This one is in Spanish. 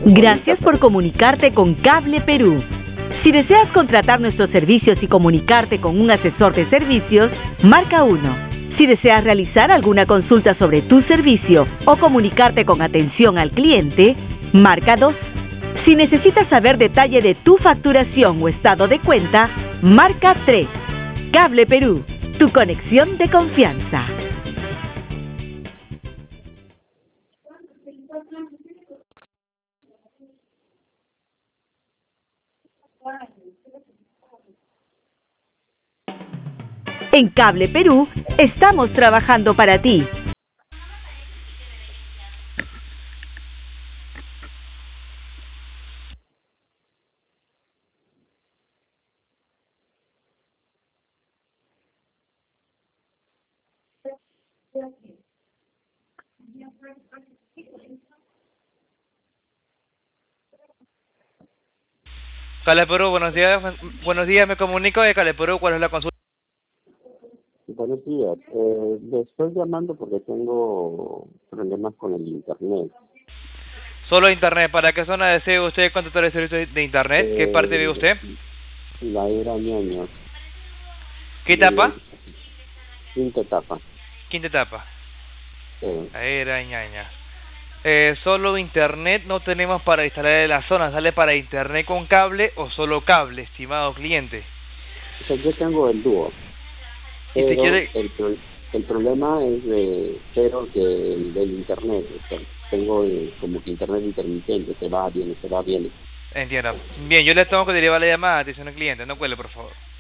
Gracias por comunicarte con Cable Perú. Si deseas contratar nuestros servicios y comunicarte con un asesor de servicios, marca 1. Si deseas realizar alguna consulta sobre tu servicio o comunicarte con atención al cliente, marca 2. Si necesitas saber detalle de tu facturación o estado de cuenta, marca 3. Cable Perú, tu conexión de confianza. En Cable Perú, estamos trabajando para ti. Cable Perú, buenos días, me comunico de Cable Perú, ¿cuál es la consulta? Buenos días. Le estoy llamando porque tengo problemas con el internet. Solo internet, ¿para qué zona desea usted contratar el servicio de internet? ¿Qué parte vive usted? La era ñaña. ¿Qué etapa? Quinta etapa. Quinta etapa. Sí. La era ñaña. Solo internet no tenemos para instalar en la zona, ¿sale para internet con cable o solo cable, estimado cliente? O sea, yo tengo el dúo. ¿Y te Pero quiere? el problema es del internet. O sea, tengo como que internet intermitente, se va, viene, se va, viene. Entiendo. Bien, yo le tengo que derivar la llamada, atención al cliente, no cuele, por favor.